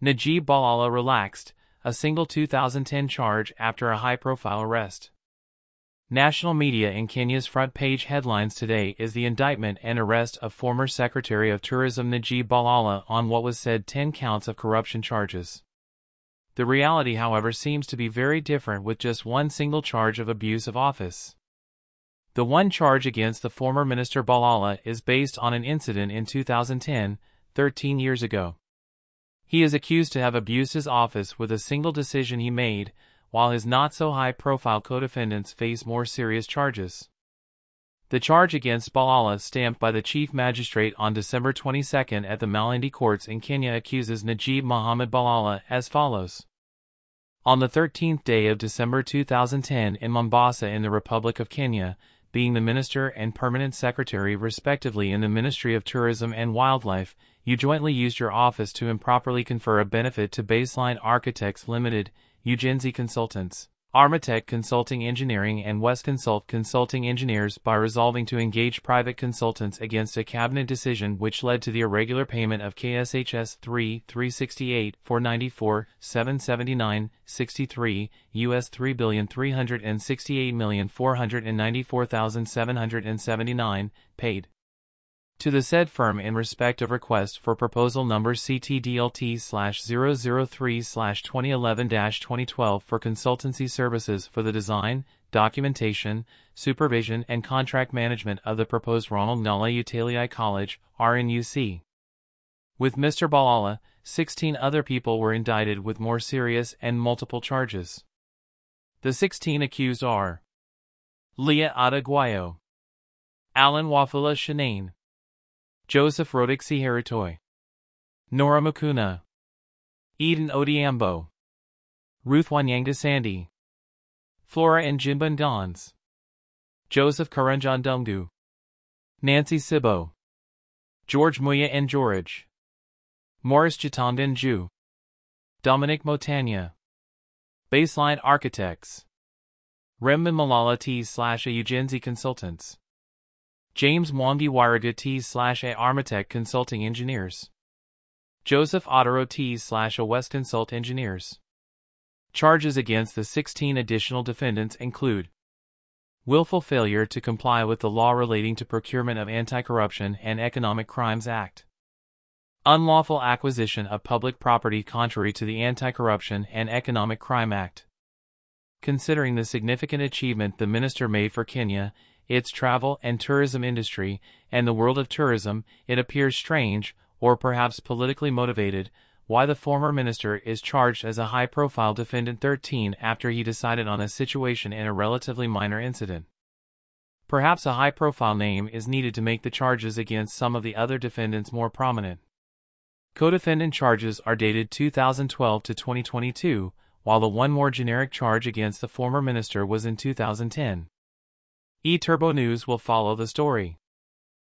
Najib Balala relaxed, a single 2010 charge after a high-profile arrest. National media in Kenya's front-page headlines today is the indictment and arrest of former Secretary of Tourism Najib Balala on what was said 10 counts of corruption charges. The reality, however, seems to be very different, with just one single charge of abuse of office. The one charge against the former Minister Balala is based on an incident in 2010, 13 years ago. He is accused to have abused his office with a single decision he made, while his not-so-high-profile co-defendants face more serious charges. The charge against Balala, stamped by the Chief Magistrate on December 22 at the Malindi courts in Kenya, accuses Najib Mohammed Balala as follows. On the 13th day of December 2010 in Mombasa in the Republic of Kenya, being the Minister and Permanent Secretary respectively in the Ministry of Tourism and Wildlife, you jointly used your office to improperly confer a benefit to Baseline Architects Limited, Ujenzi Consultants, Armitech Consulting Engineering and West Consult Consulting Engineers by resolving to engage private consultants against a cabinet decision which led to the irregular payment of KSHS 3,368, 494, 779, 63, US $3,368,494,779, paid to the said firm in respect of request for proposal number CTDLT/003/2011-2012 for consultancy services for the design, documentation, supervision and contract management of the proposed Ronald Nala Utalii College, RNUC. With Mr. Balala, 16 other people were indicted with more serious and multiple charges. The 16 accused are Leah Adeguayo, Alan Wafula Shanane, Joseph Rodixi Heritoi, Nora Mukuna, Eden Odiambo, Ruth Wanyanga Sandy, Flora and Jinban Gons, Joseph Karanjan Dungu, Nancy Sibo, George Muya and George, Morris Jitandan Ju, Dominic Motanya, Baseline Architects, Remban Malala T/A Ujenzi Consultants, James Mwangi Waraga T/A Armitech Consulting Engineers, Joseph Otero T/A West Consult Engineers. Charges against the 16 additional defendants include willful failure to comply with the law relating to procurement of Anti-Corruption and Economic Crimes Act, unlawful acquisition of public property contrary to the Anti-Corruption and Economic Crime Act. Considering the significant achievement the minister made for Kenya, its travel and tourism industry, and the world of tourism, it appears strange, or perhaps politically motivated, why the former minister is charged as a high-profile defendant 13 after he decided on a situation in a relatively minor incident. Perhaps a high-profile name is needed to make the charges against some of the other defendants more prominent. Co-defendant charges are dated 2012 to 2022, while the one more generic charge against the former minister was in 2010. eTurbo News will follow the story.